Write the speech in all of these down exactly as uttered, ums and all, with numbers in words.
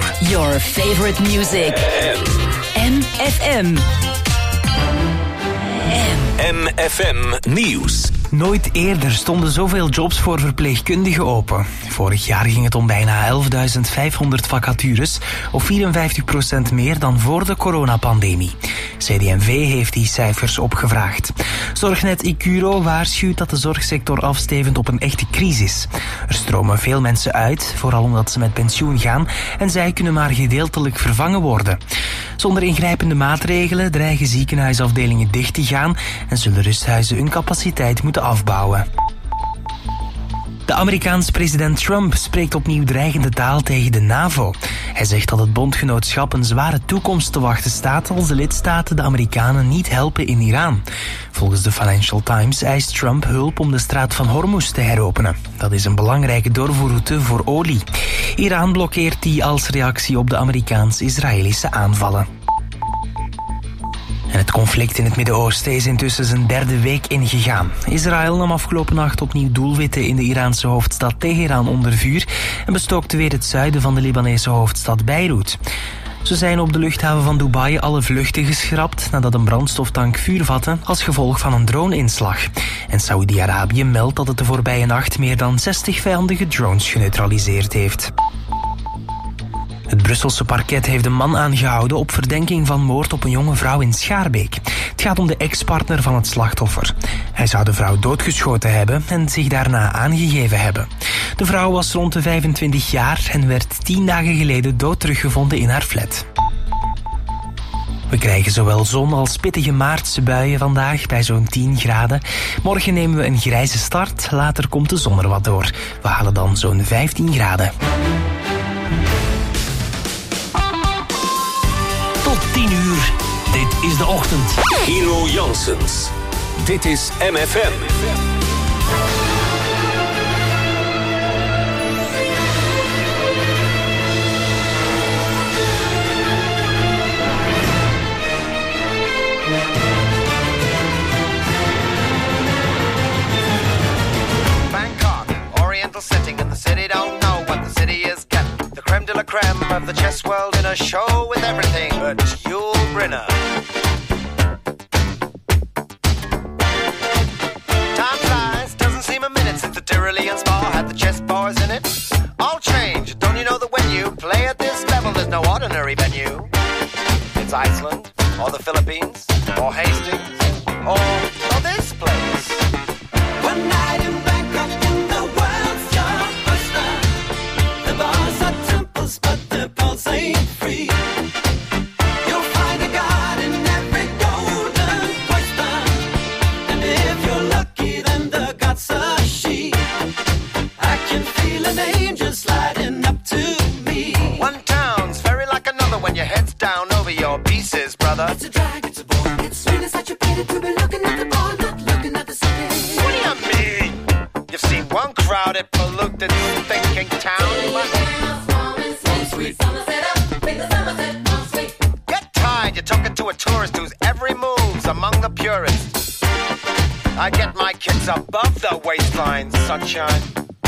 uur. Your favorite music. M F M. M F M Nieuws. Nooit eerder stonden zoveel jobs voor verpleegkundigen open. Vorig jaar ging het om bijna elfduizend vijfhonderd vacatures, of vierenvijftig procent meer dan voor de coronapandemie. C D M V heeft die cijfers opgevraagd. Zorgnet Icuro waarschuwt dat de zorgsector afstevend op een echte crisis. Er stromen veel mensen uit, vooral omdat ze met pensioen gaan, en zij kunnen maar gedeeltelijk vervangen worden. Zonder ingrijpende maatregelen dreigen ziekenhuisafdelingen dicht te gaan en zullen rusthuizen hun capaciteit moeten afbouwen. De Amerikaanse president Trump spreekt opnieuw dreigende taal tegen de NAVO. Hij zegt dat het bondgenootschap een zware toekomst te wachten staat als de lidstaten de Amerikanen niet helpen in Iran. Volgens de Financial Times eist Trump hulp om de straat van Hormuz te heropenen. Dat is een belangrijke doorvoerroute voor olie. Iran blokkeert die als reactie op de Amerikaans-Israëlische aanvallen. En het conflict in het Midden-Oosten is intussen zijn derde week ingegaan. Israël nam afgelopen nacht opnieuw doelwitten in de Iraanse hoofdstad Teheran onder vuur en bestookte weer het zuiden van de Libanese hoofdstad Beirut. Zo zijn op de luchthaven van Dubai alle vluchten geschrapt nadat een brandstoftank vuur vatte als gevolg van een drone-inslag. En Saoedi-Arabië meldt dat het de voorbije nacht meer dan zestig vijandige drones geneutraliseerd heeft. Het Brusselse parket heeft een man aangehouden op verdenking van moord op een jonge vrouw in Schaarbeek. Het gaat om de ex-partner van het slachtoffer. Hij zou de vrouw doodgeschoten hebben en zich daarna aangegeven hebben. De vrouw was rond de vijfentwintig jaar en werd tien dagen geleden dood teruggevonden in haar flat. We krijgen zowel zon als pittige maartse buien vandaag bij zo'n tien graden. Morgen nemen we een grijze start, later komt de zon er wat door. We halen dan zo'n vijftien graden. Tot tien uur. Dit is de ochtend. Hero Janssens. Dit is M F M. Bangkok, oriental setting in the city, don't know what the city is getting. The creme de la creme of the chess world in a show with everything but Yul Brynner. Time flies, doesn't seem a minute since the Tyrolean Spa had the chess bars in it. All change, don't you know that when you play at this level, there's no ordinary venue? It's Iceland, or the Philippines, or Hastings, or, or this place. One night in Bangkok in the world's your oyster. The bars are temples, but the pulse ain't free. You'll find a god in every golden oyster, and if you're lucky, then the god's a she. I can feel an angel sliding up to me. One town's very like another when your head's down over your pieces, brother. It's a drag, it's a bore, it's really such a pity to be looking at the bar, not looking at the city. What do you mean? You've seen one crowded, polluted, thinking town. Get tired, you're talking to a tourist whose every move's among the purists. I get my kids above the waistline, sunshine.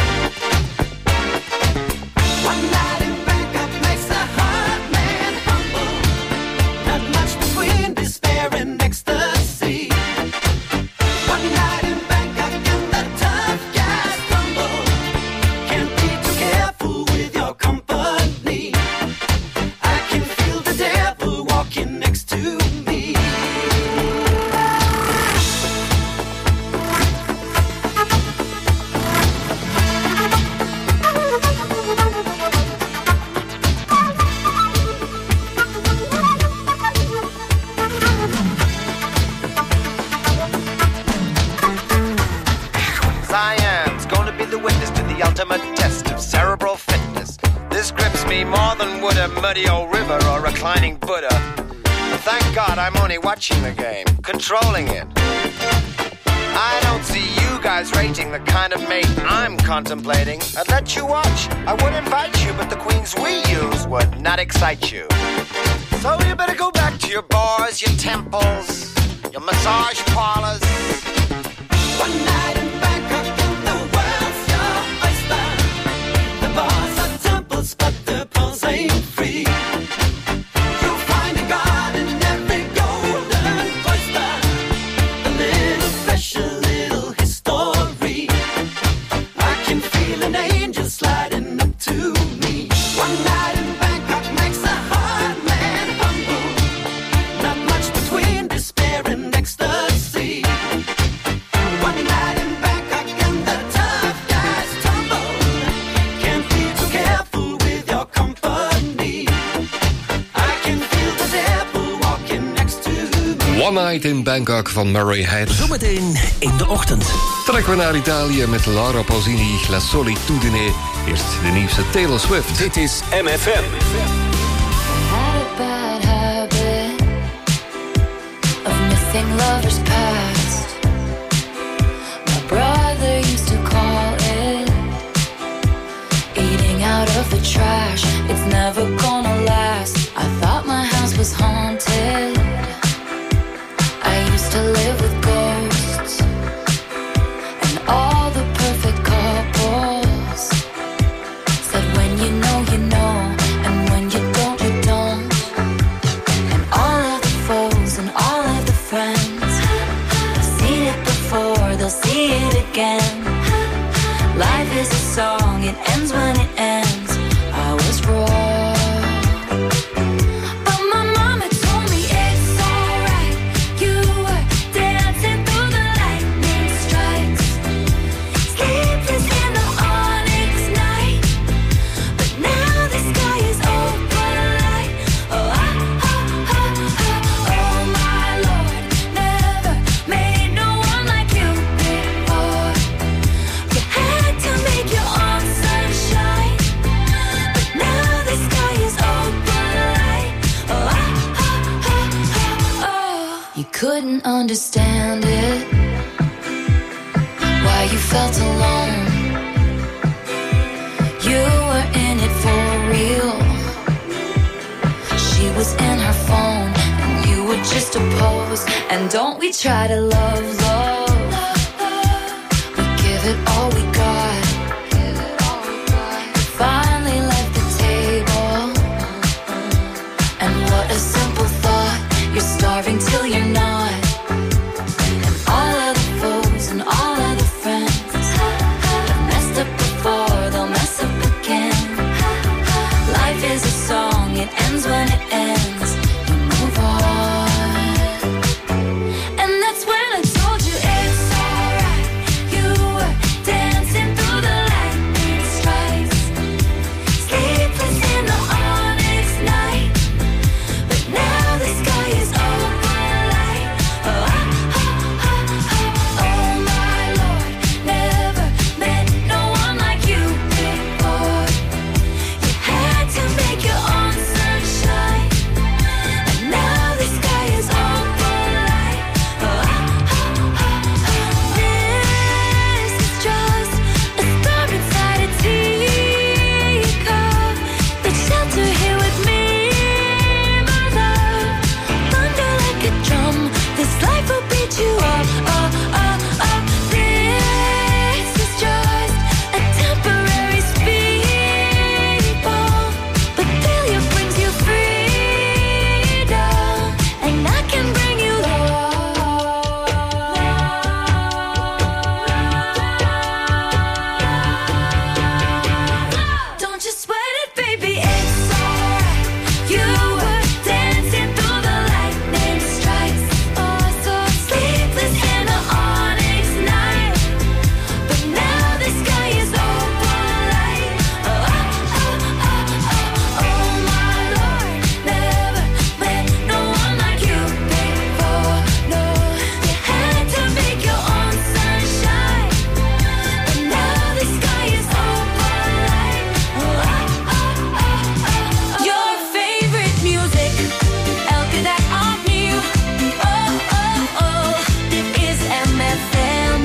One night in Bangkok makes a hard man humble. Not much between despair and ecstasy. One night in Bangkok and the tough guys crumble. Can't be too careful with your company. I can feel the devil walking next to me. Cyan's gonna be the witness to the ultimate test of cerebral fitness. This grips me more than would a muddy old river or reclining Buddha. But thank God I'm only watching the game, controlling it. I don't see you guys rating the kind of mate I'm contemplating. I'd let you watch, I would invite you, but the queens we use would not excite you. So you better go back to your bars, your temples, your massage parlors. One night in Bangkok and the world's your oyster. The bars are temples, but the pulse ain't free. One Night in Bangkok van Murray Head. Zometeen in de ochtend. Trekken we naar Italië met Laura Pausini, La Solitudine. Eerst de nieuwste Taylor Swift. Dit is M F M. Lovers past. My brother used to call it eating out of the trash. It's never gonna last. I thought my house was haunted. I used to live with ghosts and all the perfect couples said when you know you know and when you don't you don't. And all of the foes and all of the friends, seen it before, they'll see it again. Life is a song, it ends when it ends. I was wrong, but my mama told me it's alright. You were dancing through the lightning strikes, sleepless in the onyx night, but now the sky is open light. Oh, ah, ah, ah, ah, oh my Lord, never made no one like you before. You had to make your own sunshine, but now the sky is open light. Oh, ah, ah, ah, ah, oh. You couldn't understand it, why you felt alone. You were in it for real. She was in her phone and you were just a pose. And don't we try to love, love. We give it all we got. Finally left the table. And what a simple thought. You're starving till you're not. And all of the foes and all of the friends have messed up before, they'll mess up again. Life is a song, it ends when it ends. You move on. And that's when I told you it's alright. You were dancing through the lightning strikes, sleepless in the onyx night, but now the sky is open light. Oh, ah, ah, ah, ah, oh my Lord, never met no one like you before. You had to make your own sunshine, and now the sky is open light. Oh, ah, ah, ah, ah. This is just a star inside a teacup. But shelter here with me, my love. Thunder like a drum, this life will beat you up, up, up, up. This is just a temporary speed bump, but failure brings you freedom, and I can bring you love. Don't you sweat it, baby, it's alright. You were dancing through the lightning strikes, oh so sleepless in the onyx night, but now the sky is open light. Oh, ah, ah, ah, ah, oh my Lord, never met no one like you before. No, you had to make your own sunshine, but now the sky is open light. Oh, ah, ah, ah, ah. Your favorite music, elke dag opnieuw. Oh, oh, oh, dit is M F M.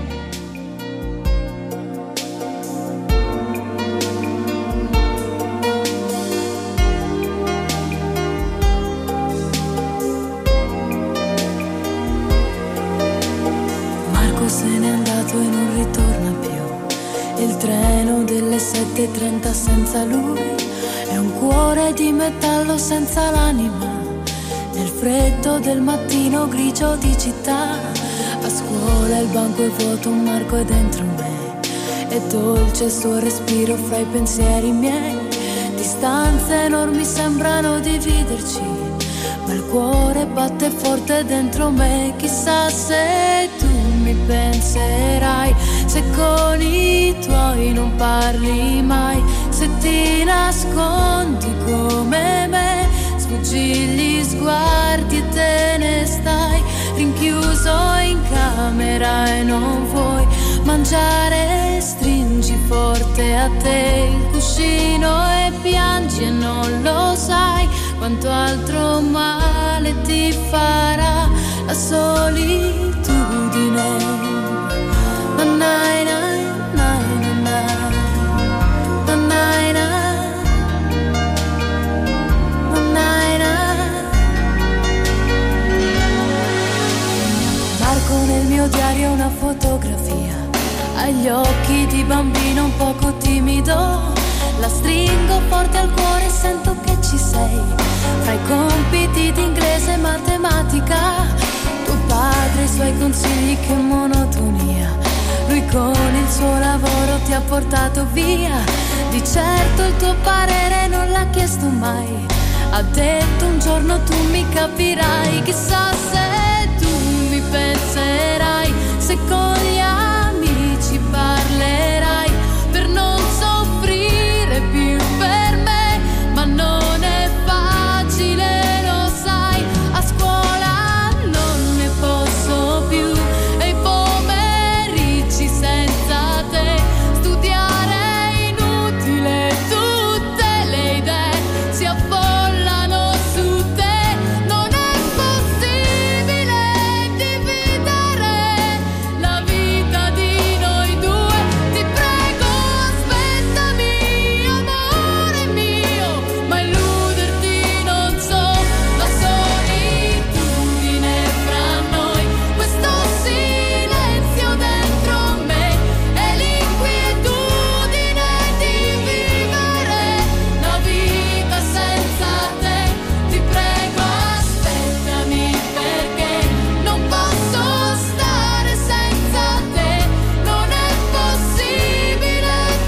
Marco se n'è andato e non ritorna più. Il treno delle sette e trenta senza lui è un cuore di metallo senza l'anima. Nel freddo del mattino grigio di città, a scuola il banco è vuoto, un Marco è dentro me. È dolce il suo respiro fra i pensieri miei. Distanze enormi sembrano dividerci, ma il cuore batte forte dentro me. Chissà se tu mi penserai, se con i tuoi non parli mai, se ti nascondi come me, sfuggi gli sguardi e te ne stai. rinchiuso in camera e non vuoi mangiare, stringi forte a te il cuscino e piangi e non lo sai quanto altro male ti farà la solitudine. Nai, nai, nai, nai, nai, nai, nai. Marco nel mio diario una fotografia, agli occhi di bambino un poco timido, la stringo forte al cuore e sento che ci sei, fra i compiti di inglese e matematica, tuo padre e i suoi consigli, che monotonia, lui con il suo lavoro ti ha portato via, di certo il tuo parere non l'ha chiesto mai, ha detto un giorno tu mi capirai, chissà se tu mi penserai, se con gli amici parlerai, per non soffrire più per me, ma non è facile, lo sai, a scuola non ne posso più, e i pomeriggi senza te, studiare è inutile, tutte le idee si affollano su te, non è possibile dividere la vita di noi due, ti prego aspettami amore mio, ma illuderti non so, la solitudine fra noi, questo silenzio dentro me e l'inquietudine di vivere la vita senza te, ti prego aspettami perché non posso stare senza te, non è possibile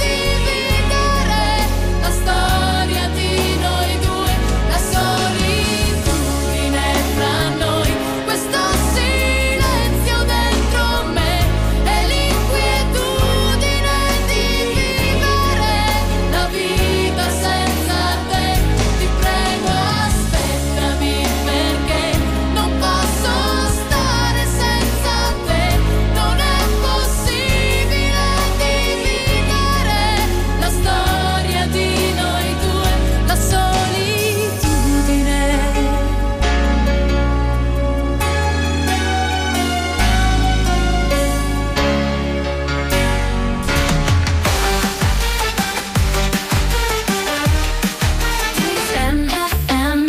dividere la storia di noi due, la solitudine fra noi, questo silenzio dentro me e l'inquietudine di vivere la vita senza te, ti prego aspettami perché non posso stare senza te, non è possibile dividere la storia di noi due, la solitudine. M F M.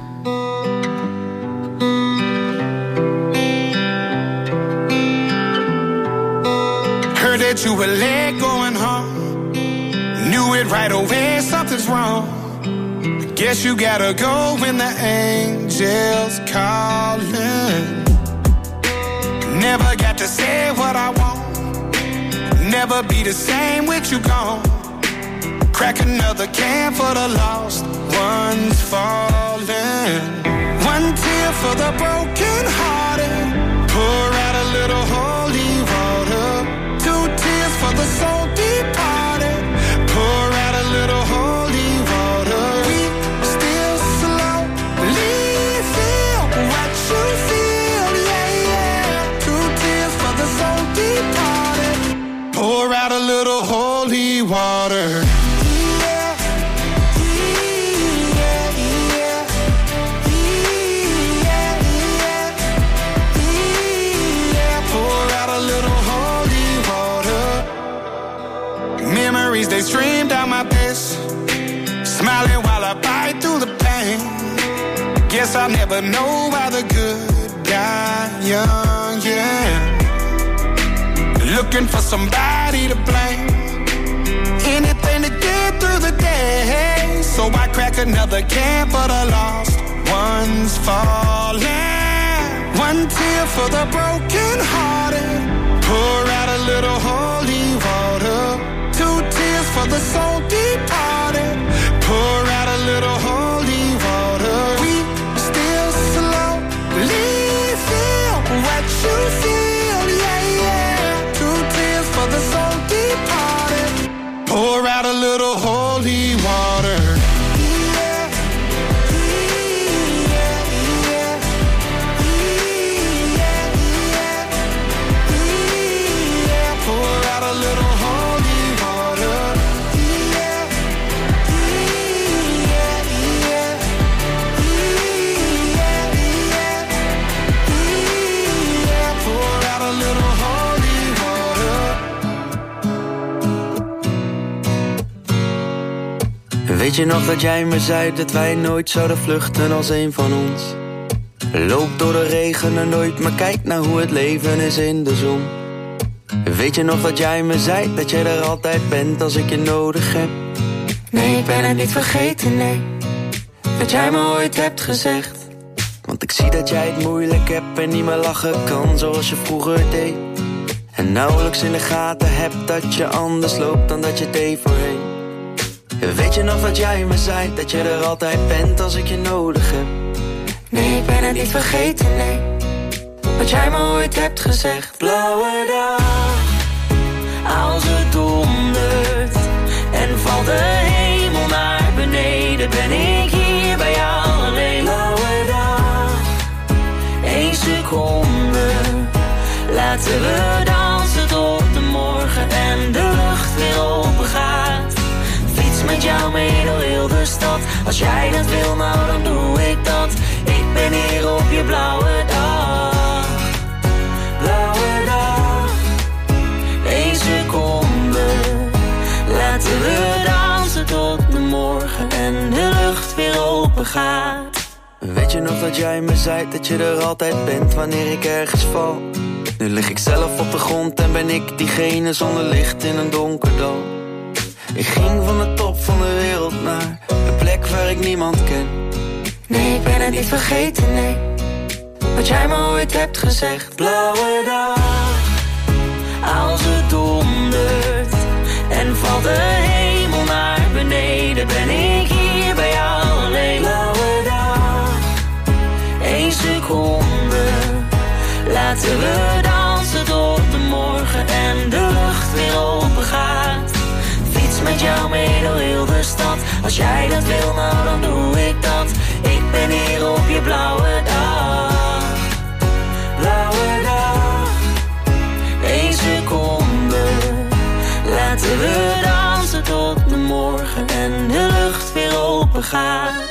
Heard that you were late going home. Knew it right away, something's wrong. Guess you gotta go when the angels calling. Never got to say what I want. Never be the same with you gone. Crack another can for the lost ones falling. One tear for the broken hearted. Pour out a little holy water. Two tears for the soul departed. Pour out a little holy water. We still slowly feel what you feel, yeah, yeah. Two tears for the soul departed. Pour out a little holy water. Yeah, yeah, yeah, yeah, yeah, yeah. Pour out a little holy water. Memories, they stream down my face. Smiling while I bite through the pain. Guess I'll never know why the good die young, yeah. Looking for somebody to blame. Anything to get through the day. So I crack another can for the lost ones falling. One tear for the broken hearted. Pour out a little holy water. Two tears for the soul departed. Pour out a little holy water. We still slowly feel what you feel, yeah, yeah. Two tears for the soul departed. Pour out a little holy water. Yeah, yeah, yeah, yeah. Weet je nog dat jij me zei dat wij nooit zouden vluchten als een van ons? Loop door de regen en nooit, maar kijk naar hoe het leven is in de zon. Weet je nog dat jij me zei dat jij er altijd bent als ik je nodig heb? Nee, ik ben het niet vergeten, nee, wat jij me ooit hebt gezegd. Want ik zie dat jij het moeilijk hebt en niet meer lachen kan zoals je vroeger deed. En nauwelijks in de gaten hebt dat je anders loopt dan dat je deed voorheen. Weet je nog dat jij me zei dat je er altijd bent als ik je nodig heb? Nee, ik ben het niet vergeten, nee, wat jij me ooit hebt gezegd. Blauwe dag, als het dondert en valt de hemel naar beneden, ben ik hier bij jou alleen. Blauwe dag, één seconde, laten we dansen tot de morgen en de lucht weer open gaat. Fiets met jou mee door heel de stad, als jij dat wil, nou dan doe ik dat. Ik ben hier op je blauwe dag. Blauwe dag, één seconde, laten we dansen tot de morgen en de lucht weer open gaat. Weet je nog dat jij me zei dat je er altijd bent wanneer ik ergens val? Nu lig ik zelf op de grond en ben ik diegene zonder licht in een donker dal. Ik ging van de top van de wereld naar een plek waar ik niemand ken. Nee, ik ben het niet vergeten, nee, wat jij me ooit hebt gezegd. Blauwe dag, als het dondert en valt de hemel naar beneden, ben ik hier bij jou alleen. Blauwe dag, één seconde, laten we dansen tot de morgen en de lucht weer open gaat. Fiets met jou mee door heel de stad, als jij dat wil, nou dan doe ik dat. Ik ben hier op je blauwe dag. Blauwe dag, één seconde, laten we dansen tot de morgen en de lucht weer open gaat.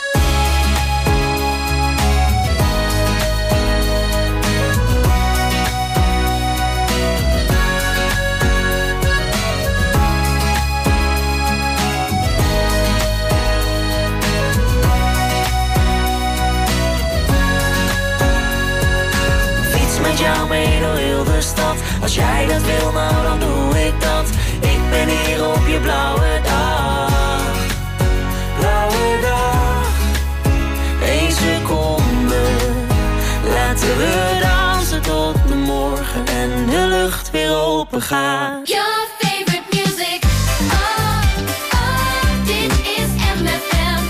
Jou mee door heel de stad, als jij dat wil, nou dan doe ik dat. Ik ben hier op je blauwe dag. Blauwe dag, één seconde, laten we dansen tot de morgen en de lucht weer open gaat. Your favorite music, oh, oh, dit is M F M.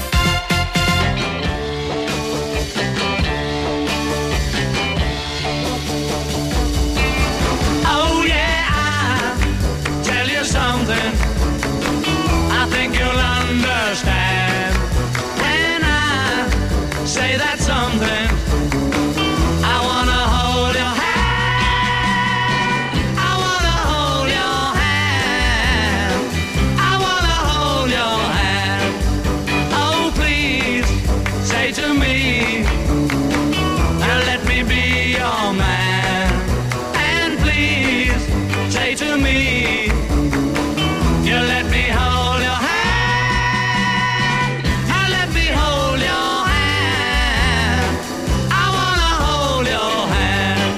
I think you'll understand when I say that something. I wanna hold your hand. I wanna hold your hand. I wanna hold your hand. Oh, please say to me, and let me be your man. And please say to me, you let me hold your hand. You let me hold your hand. I wanna hold your hand.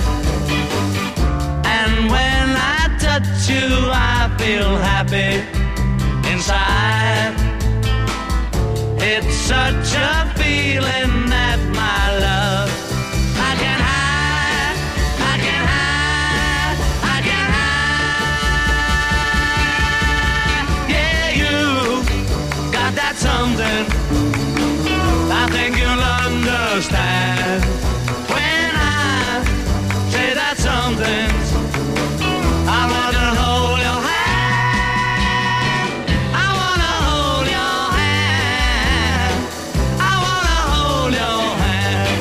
And when I touch you, I feel happy inside. It's such a feeling that my love I can hide. I can hide. I can hide. That's something I think you'll understand when I say that something. I wanna hold your hand. I wanna hold your hand. I wanna hold your hand.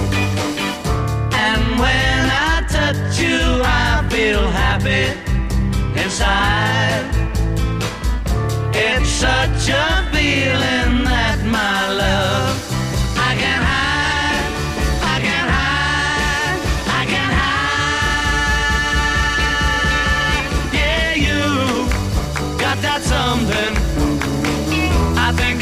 And when I touch you, I feel happy inside. It's such a feeling that my love I can hide, I can hide, I can hide. Yeah, you got that something I think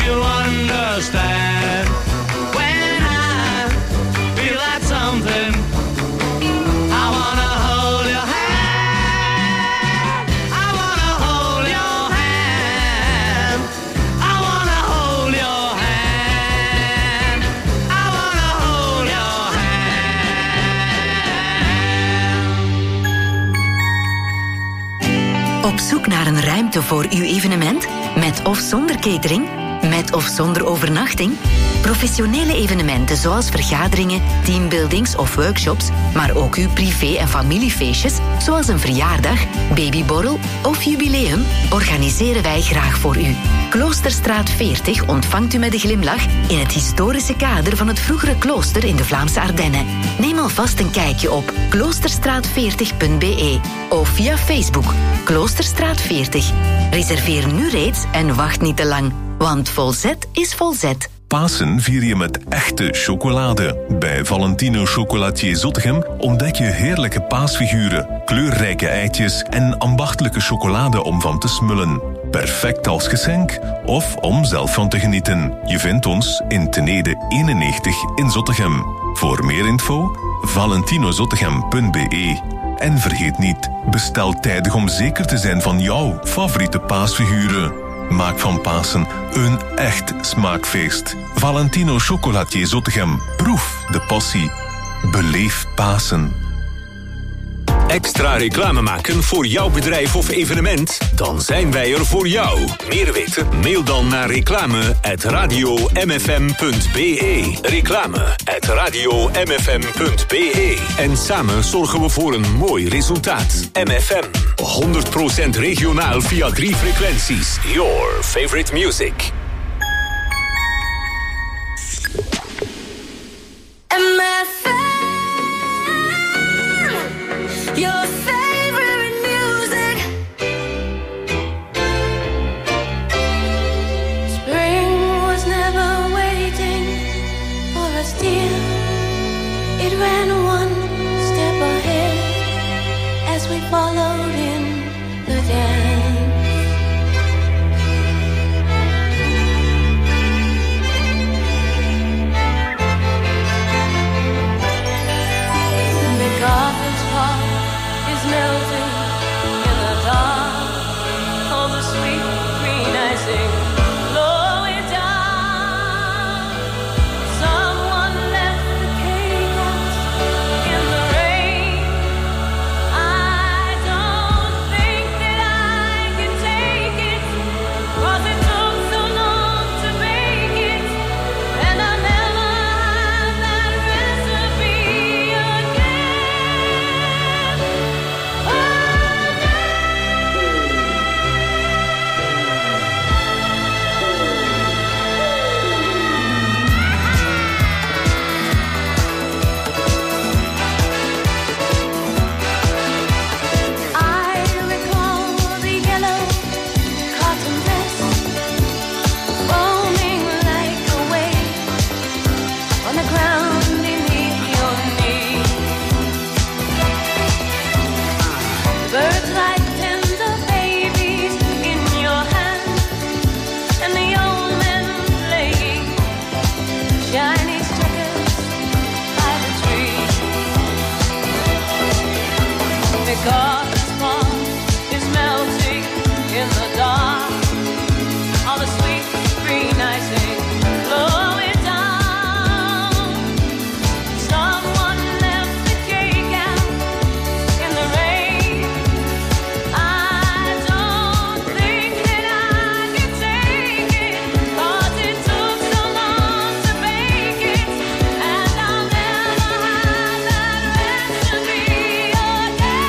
Op zoek naar een ruimte voor uw evenement? Met of zonder catering? Met of zonder overnachting? Professionele evenementen zoals vergaderingen, teambuildings of workshops, maar ook uw privé- en familiefeestjes, zoals een verjaardag, babyborrel of jubileum, organiseren wij graag voor u. Kloosterstraat veertig ontvangt u met een glimlach in het historische kader van het vroegere klooster in de Vlaamse Ardennen. Neem alvast een kijkje op kloosterstraat veertig punt b e of via Facebook Kloosterstraat veertig. Reserveer nu reeds en wacht niet te lang, want volzet is volzet. Pasen vier je met echte chocolade. Bij Valentino Chocolatier Zottegem ontdek je heerlijke paasfiguren, kleurrijke eitjes en ambachtelijke chocolade om van te smullen. Perfect als geschenk of om zelf van te genieten. Je vindt ons in Tenede eenennegentig in Zottegem. Voor meer info valentinozottegem punt b e. En vergeet niet, bestel tijdig om zeker te zijn van jouw favoriete paasfiguren. Maak van Pasen een echt smaakfeest. Valentino Chocolatier Zottegem. Proef de passie. Beleef Pasen. Extra reclame maken voor jouw bedrijf of evenement? Dan zijn wij er voor jou. Meer weten? Mail dan naar reclame at radio m f m punt b e. Reclame at radio m f m punt b e. En samen zorgen we voor een mooi resultaat. M F M. honderd procent regionaal via drie frequenties. Your favorite music. M F M. Your favorite music. Spring was never waiting for us, dear. It ran one step ahead as we followed in the dance. The Gotham's heart is melting in the dark. All the sweet green icing flowing down. Someone left the cake out in the rain. I don't think that I can take it, 'cause it took so long to make it, and I'll never have that recipe again. I recall the yellow cotton dress foaming like a wave on the ground beneath your knee. Birds like tender babies in your hand, and the old men playing Chinese checkers by the tree. Because the spark is melting in the dark, all the sweet green icing flowing down. Someone left the cake out in the rain. I don't think that I can take it, 'cause it took so long to bake it, and I'll never have that recipe again.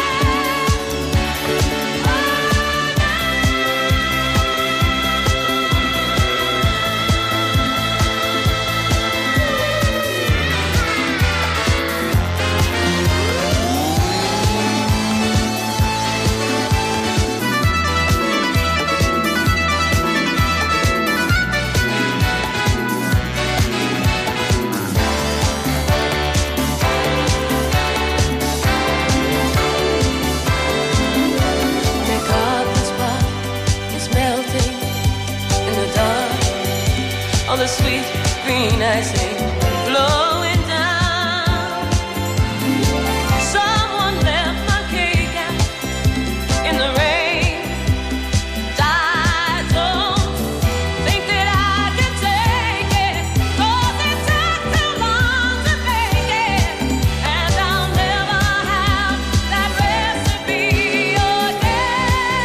The cotton spot is melting in the dark. All the sweet green icing flowing down. Someone left my cake out in the rain. I don't think that I can take it, 'cause it took too long to bake it, and I'll never have that recipe again.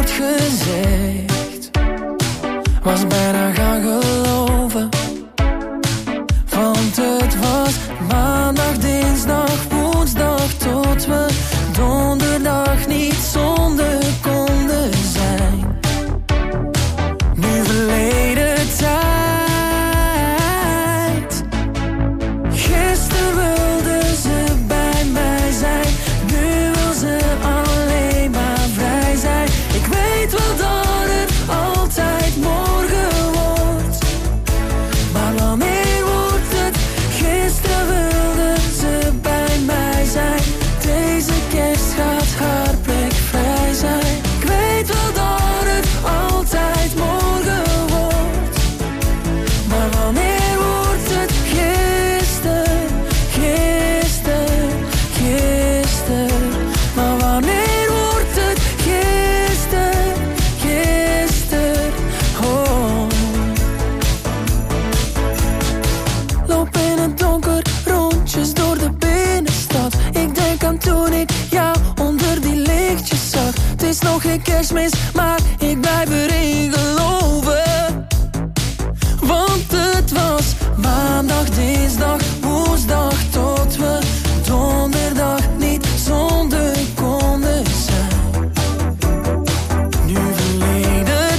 nooit gezegd. Was bijna gaan geloven. Want het was maandag, dinsdag, woensdag, tot we donderdag niet zonder konden zijn. Nu verleden tijd. Gisteren wilde ze bij mij zijn. Nu wil ze alleen maar vrij zijn. Ik weet wel dat het altijd morgen wordt. Maar wanneer wordt het? Gisteren wilde ze bij mij zijn. Deze kerst gaat haar plek vrij zijn. Ik weet wel dat het altijd morgen wordt. Maar wanneer wordt het? Gisteren, gisteren, gisteren. Maar wanneer wordt het? Gisteren, gisteren, oh. Loop in het donker, rondjes door de binnenstad. Ik denk aan toen ik jou onder die lichtjes zag. Het is nog geen kerstmis, maar ik blijf erin geloven. Want het was maandag, dinsdag, woensdag, tot we donderdag niet zonder konden zijn. Nu verleden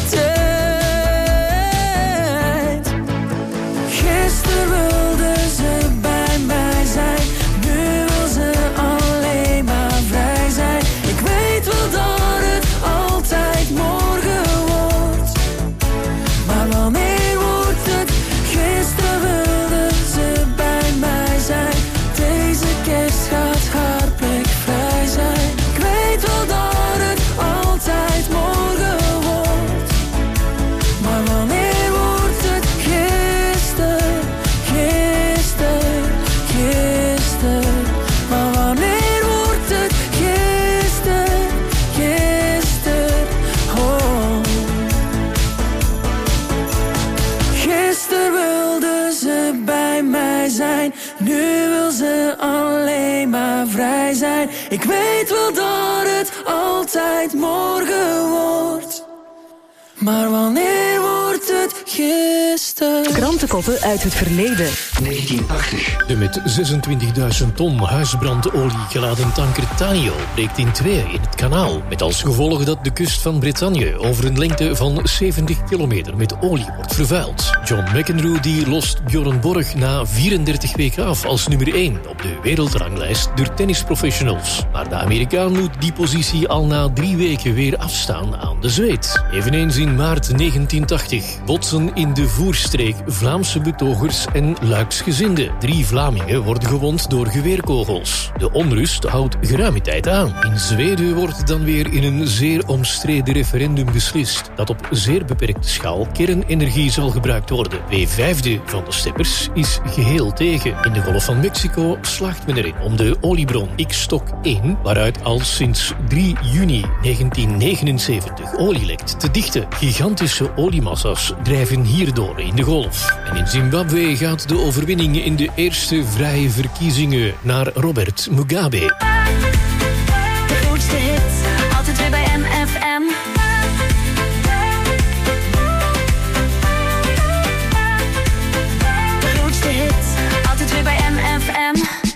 tijd. Gisteren wilde ze bij mij zijn. Nu wil ze alleen maar vrij zijn. Ik weet wel dat het altijd morgen wordt. Maar wanneer wordt het? Gisteren wilde ze bij mij zijn. Deze kerst gaat haar plek vrij zijn. Ik weet wel dat het altijd morgen wordt. Maar wanneer wordt het? Gisteren, gisteren, gisteren. Maar wanneer wordt het? Gisteren, gisteren, oh. Gisteren wilde ze bij mij zijn. Nu wil ze alleen maar vrij zijn. Ik weet wel dat het altijd morgen wordt. Maar wanneer wordt het? Gisteren. Krantenkoppen uit het verleden. negentien tachtig. De met zesentwintigduizend ton huisbrandolie geladen tanker Tanio breekt in tweeën in het kanaal. Met als gevolg dat de kust van Bretagne over een lengte van zeventig kilometer met olie wordt vervuild. John McEnroe die lost Bjorn Borg na vierendertig weken af als nummer één op de wereldranglijst door tennisprofessionals. Maar de Amerikaan moet die positie al na drie weken weer afstaan aan de Zweed. Eveneens in maart negentien tachtig botsen in de Voerstreek Vlaamse betogers en Luiksgezinden. Drie Vlamingen worden gewond door geweerkogels. De onrust houdt geruime tijd aan. In Zweden wordt dan weer in een zeer omstreden referendum beslist dat op zeer beperkte schaal kernenergie zal gebruikt worden. Twee vijfde van de stemmers is geheel tegen. In de Golf van Mexico slaagt men erin om de oliebron Ixtoc één, waaruit al sinds drie juni negentien negenenzeventig olie lekt, te dichten. Gigantische oliemassa's drijven hierdoor in de golf. En in Zimbabwe gaat de overwinning in de eerste vrije verkiezingen naar Robert Mugabe. De grootste hits, altijd weer bij M F M. De grootste hits, altijd weer bij M F M.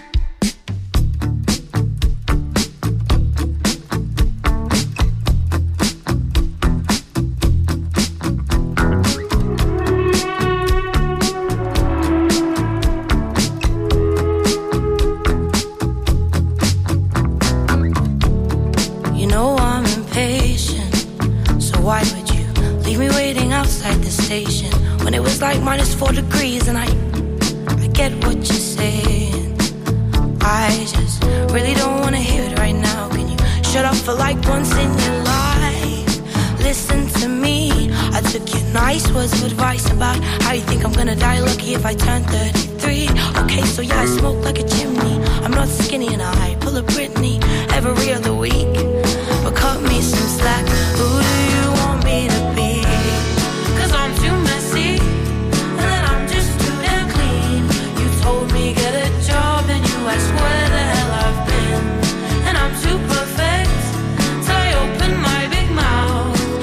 When it was like minus four degrees, and I, I get what you're saying. I just really don't wanna hear it right now. Can you shut up for like once in your life? Listen to me. I took your nice words of advice about how you think I'm gonna die lucky if I turn thirty-three. Okay, so yeah, I smoke like a chimney. I'm not skinny and I pull a Britney every other week. But cut me some slack. Who do you want me to be? I'm too messy, and then I'm just too damn clean. You told me get a job, and you asked where the hell I've been. And I'm too perfect, so I open my big mouth.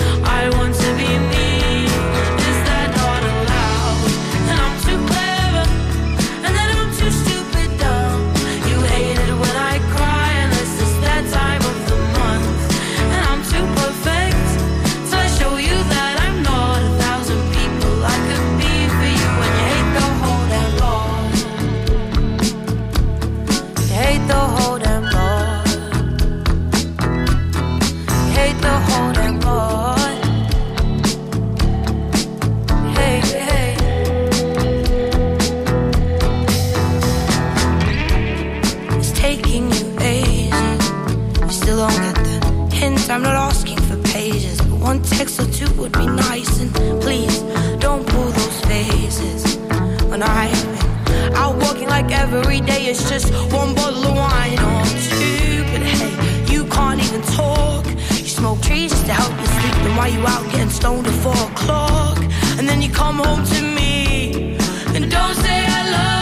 One text or two would be nice, and please don't pull those faces. When I've been out walking like every day, it's just one bottle of wine or two. But hey, you can't even talk. You smoke trees just to help you sleep. Then why you out getting stoned at four o'clock? And then you come home to me and don't say hello.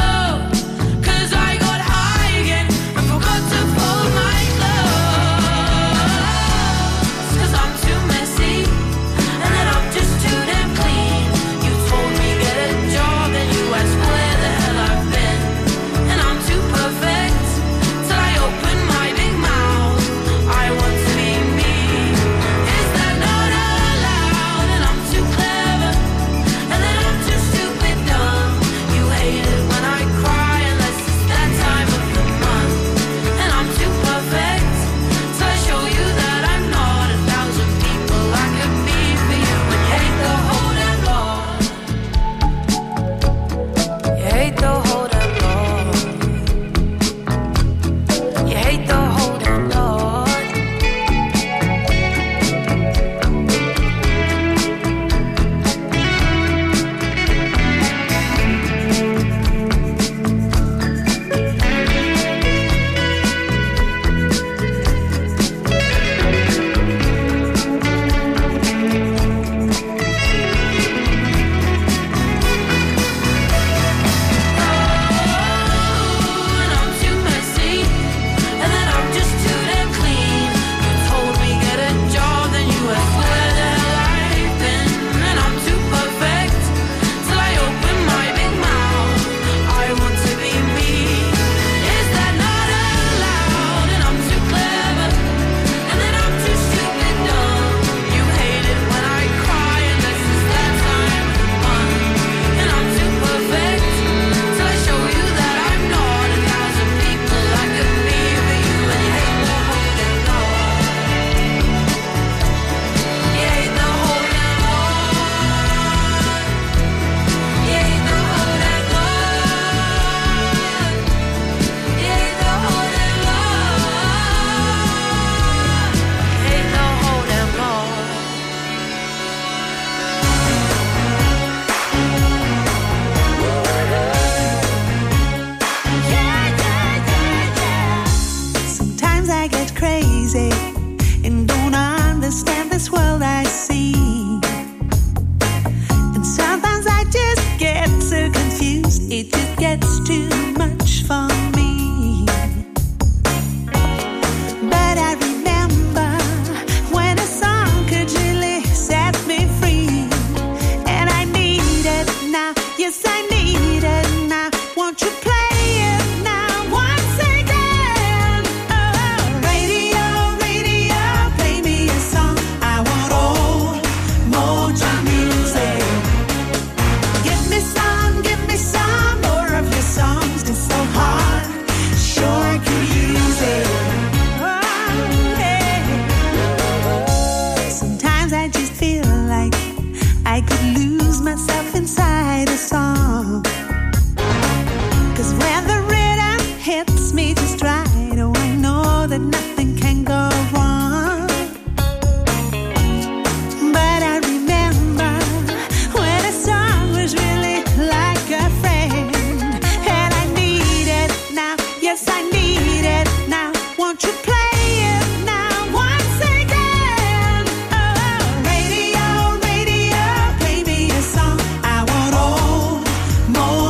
More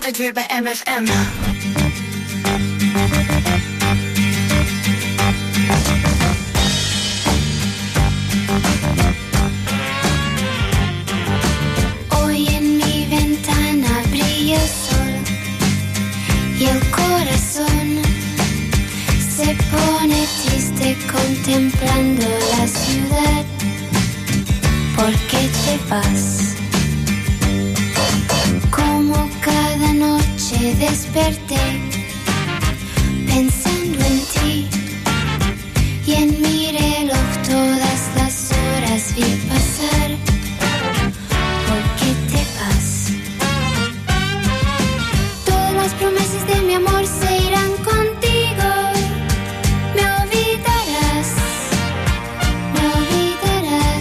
altijd weer bij M F M. Hoy en mi ventana brilla el sol y el corazón se pone triste contemplando la ciudad. ¿Por qué te vas? Como cada noche desperté pensando en ti y en mi reloj todas las horas vi pasar. ¿Por qué te vas? Todas las promesas de mi amor se irán contigo. Me olvidarás, me olvidarás.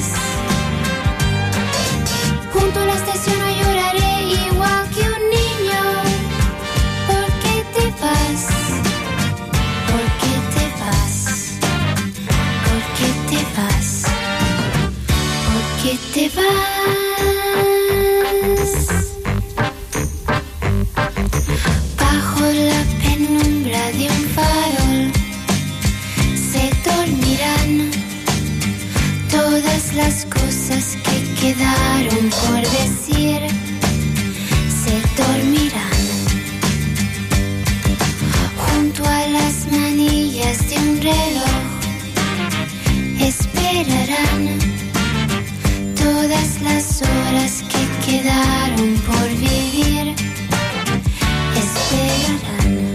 Junto a la estación no lloraré igual que un niño. ¿Por qué te vas? ¿Por qué te vas? ¿Por qué te vas? ¿Por qué te vas? Bajo la penumbra de un farol se dormirán todas las cosas que quedaron por decir. Se dormirán junto a las manillas de un reloj. Esperarán todas las horas que quedaron por vivir. Esperarán.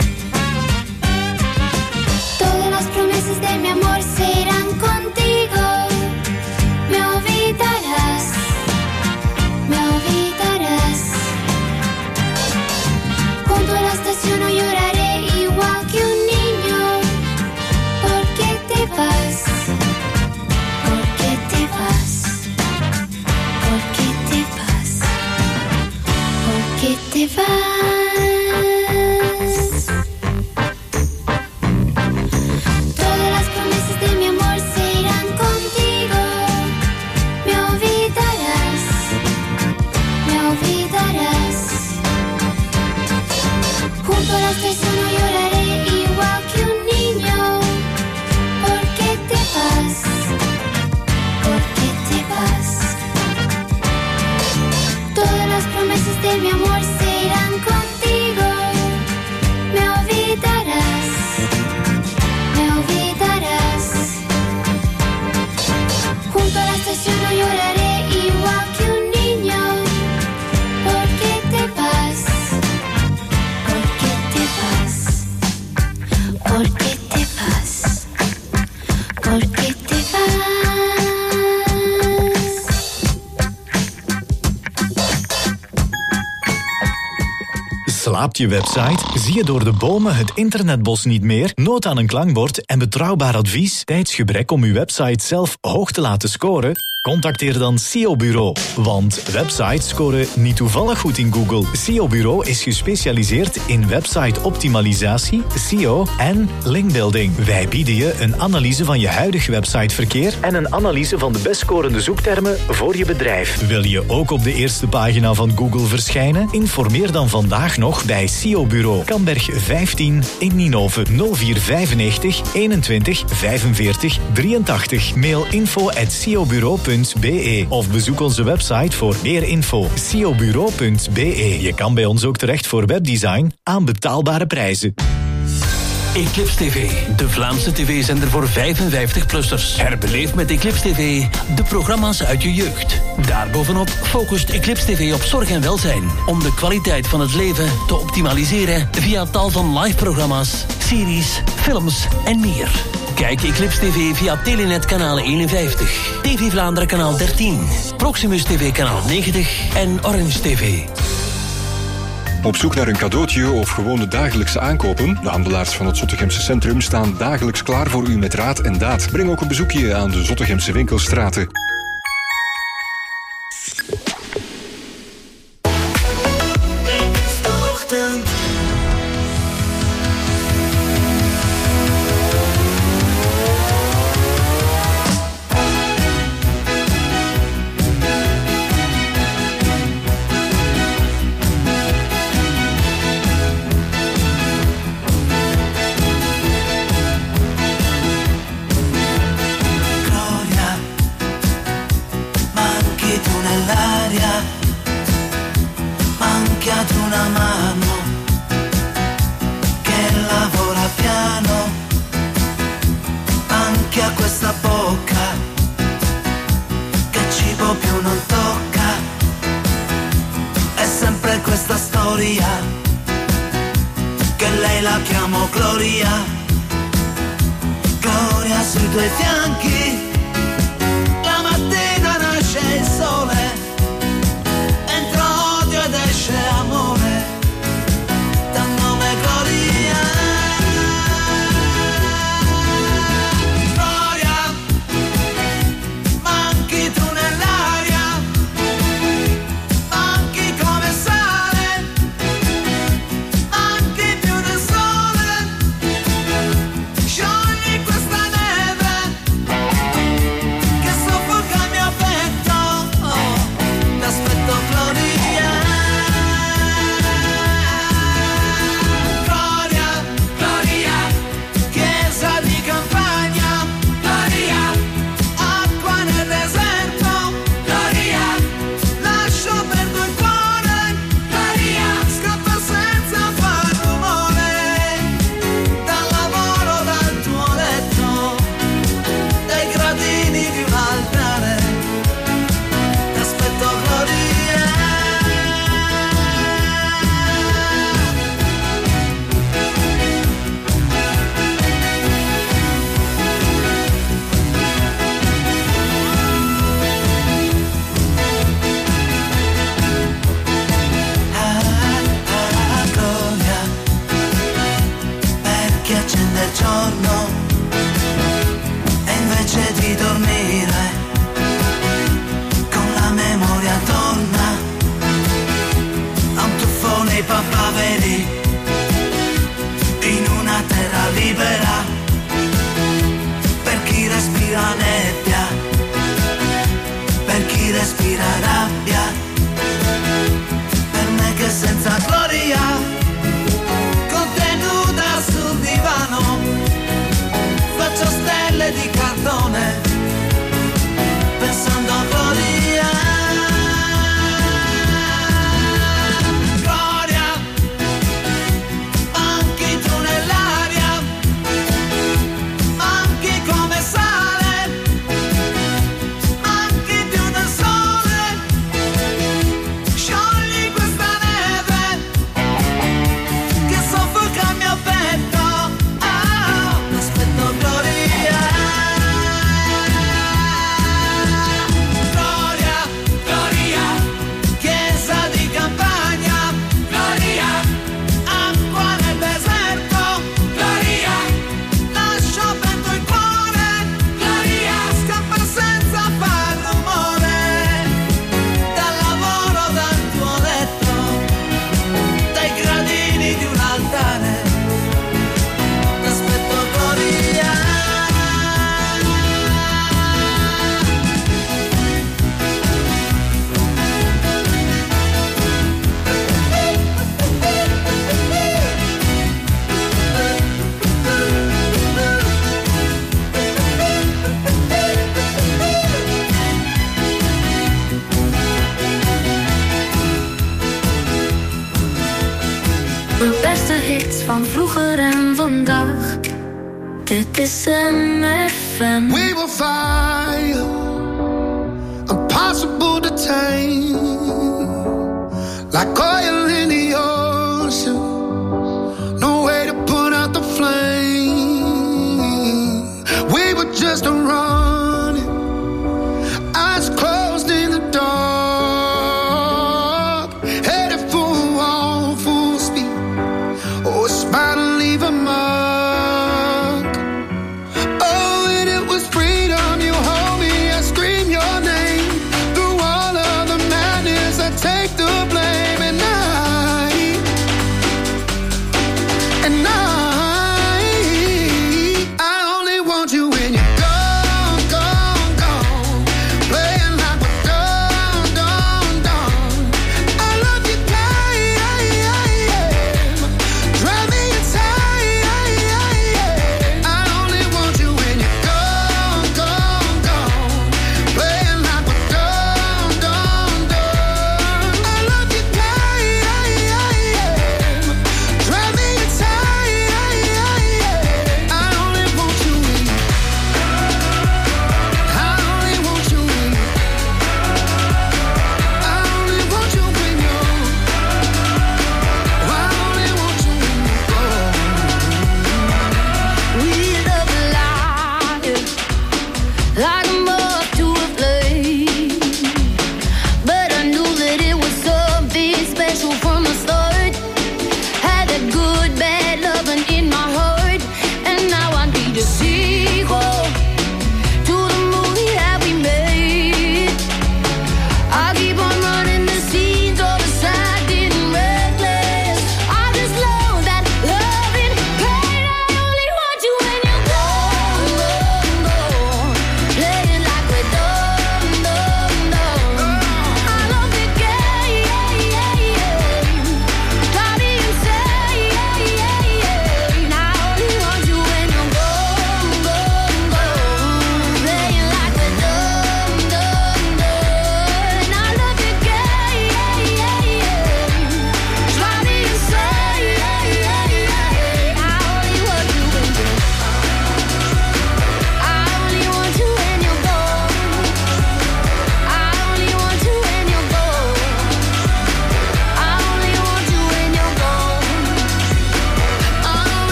Todas las promesas de mi amor se irán contigo. Me olvidarás, me olvidarás. Junto a la estación no lloraré igual que un niño. ¿Por qué te vas? ¿Por qué te vas? ¿Por qué te vas? ¿Por qué te vas? Todas las promesas de mi amor se irán contigo. Me olvidarás, me olvidarás. Junto a la estación no lloraré igual que un niño. ¿Por qué te vas? ¿Por qué te vas? Todas las promesas de mi amor se irán contigo. Me olvidarás, me olvidarás. Junto a la estación no lloraré igual que un niño. ¿Por qué te vas? ¿Por qué te vas? ¿Por qué te vas? ¿Por qué te vas? Slaapt je website? Zie je door de bomen het internetbos niet meer? Nood aan een klankbord en betrouwbaar advies? Tijdsgebrek om uw website zelf hoog te laten scoren? Contacteer dan S E O Bureau. Want websites scoren niet toevallig goed in Google. S E O Bureau is gespecialiseerd in website-optimalisatie, S E O en linkbuilding. Wij bieden je een analyse van je huidig websiteverkeer en een analyse van de best scorende zoektermen voor je bedrijf. Wil je ook op de eerste pagina van Google verschijnen? Informeer dan vandaag nog bij S E O Bureau. Kamberg vijftien in Ninove. nul vier vijfennegentig eenentwintig vijfenveertig drieëntachtig. Mail info at s e o bureau punt b e of bezoek onze website voor meer info. s e o bureau punt b e. Je kan bij ons ook terecht voor webdesign aan betaalbare prijzen. Eclipse T V, de Vlaamse tv-zender voor vijfenvijftig-plussers. Herbeleef met Eclipse T V de programma's uit je jeugd. Daarbovenop focust Eclipse T V op zorg en welzijn, om de kwaliteit van het leven te optimaliseren via tal van live-programma's, series, films en meer. Kijk Eclipse T V via Telenet kanaal eenenvijftig, T V Vlaanderen kanaal dertien, Proximus T V kanaal negentig en Orange T V. Op zoek naar een cadeautje of gewone dagelijkse aankopen? De handelaars van het Zottegemse centrum staan dagelijks klaar voor u met raad en daad. Breng ook een bezoekje aan de Zottegemse winkelstraten. poco più non tocca, è sempre questa storia, che lei la chiamo Gloria, Gloria sui tuoi fianchi, la mattina nasce il sole, entra odio ed esce amore, dal nome Gloria. Gloria, manchi tu nell'aria, manchi come sale, manchi più del sole, sciogli questa neve che soffoca il mio petto, oh, t'aspetto Gloria. Gloria, Gloria, chiesa di campagna, Gloria, acqua nel deserto, Gloria, lascio perdo il cuore, Gloria, scappa senza far rumore, dal lavoro, dal tuo letto, dai gradini di un altare, t'aspetto Gloria. Ah, Gloria, perché accende il giorno e invece di dormire con la memoria torna a un tuffo nei papaveri in una terra libera, per chi respira nebbia, per chi respira rabbia, per me che senza gloria, con te nuda sul divano, faccio stelle di cartone, pensando a gloria. Gloria, manchi tu nell'aria, manchi come sale, manchi più del sole, sciogli questa neve che soffoca il mio petto, ah, aspetto Gloria. Gloria, Gloria, chiesa di campagna, Gloria, acqua nel deserto, Gloria, lascio aperto il cuore, Gloria, scappa senza far rumore, dal lavoro, dal tuo letto, dai gradini di un altare, t'aspetto Gloria. De beste hits van vroeger en vandaag. Dit is M F M. We will fire, impossible to tame, like oil in the ocean, no way to put out the flame. We were just running, eyes closed in the dark, headed for a wall, full speed. Oh, a smile to leave a mark. Oh, and it was freedom. You hold me, I scream your name. Through all of the madness, I take the blame. And I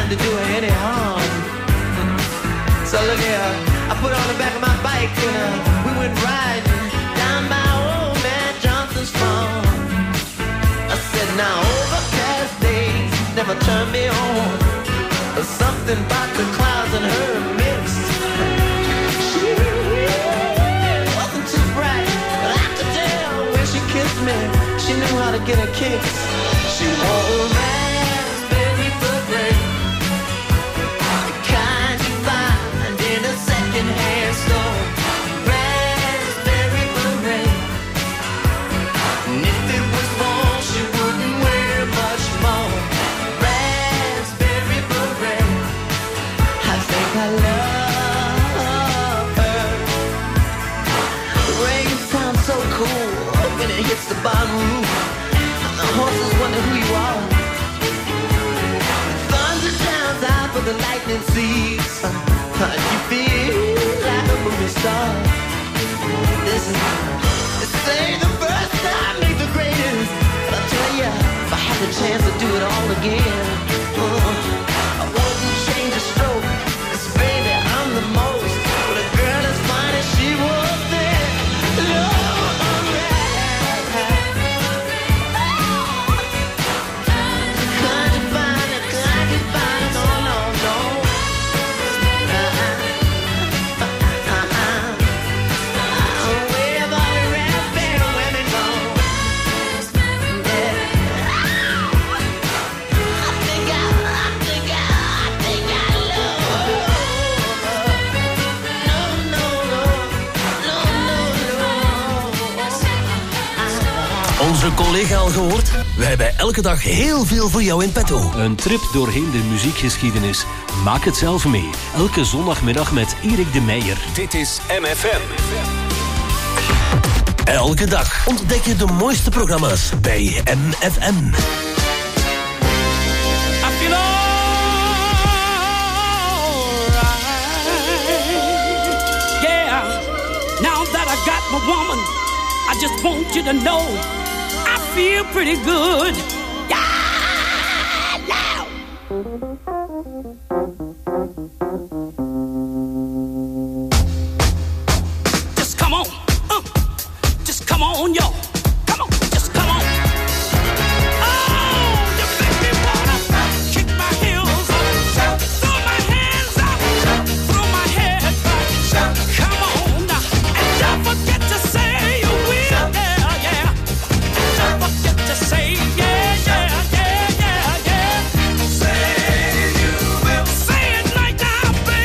trying to do her any harm. So look here, I put her on the back of my bike and uh, we went riding down by old man Johnson's farm. I said, now overcast days never turn me on. There's something about the clouds in her midst. She wasn't too bright, but I could tell when she kissed me, she knew how to get a kiss. She wore a raspberry beret, the kind you find in a second-hand store. Raspberry beret, and if it was worn, she wouldn't wear much more. Raspberry beret, I think I love her. The rain sounds so cool when it hits the bottom roof. The horses wonder who you are. The thunder drowns out, but the lightning sees. You feel like a movie star. This is, this ain't the first time, ain't the greatest. But I tell ya, if I had the chance to do it all again, uh, I wouldn't change a stroke. 'Cause baby, I'm the most. But a girl as fine as she was then, Lord. Onze collega al gehoord? Wij hebben elke dag heel veel voor jou in petto. Een trip doorheen de muziekgeschiedenis. Maak het zelf mee. Elke zondagmiddag met Erik de Meijer. Dit is M F M. Elke dag ontdek je de mooiste programma's bij M F M. Now that I got my woman, I just want you to know I feel pretty good. Yeah, now. Just come on, uh, just come on, y'all. Come on, just come on. Oh, you make me wanna kick my heels up, throw my hands up, throw my head back. Come on now, and don't forget to say you will, yeah, yeah. Don't forget to say yeah, yeah, yeah, yeah, yeah. Say you will. Say it like that, baby.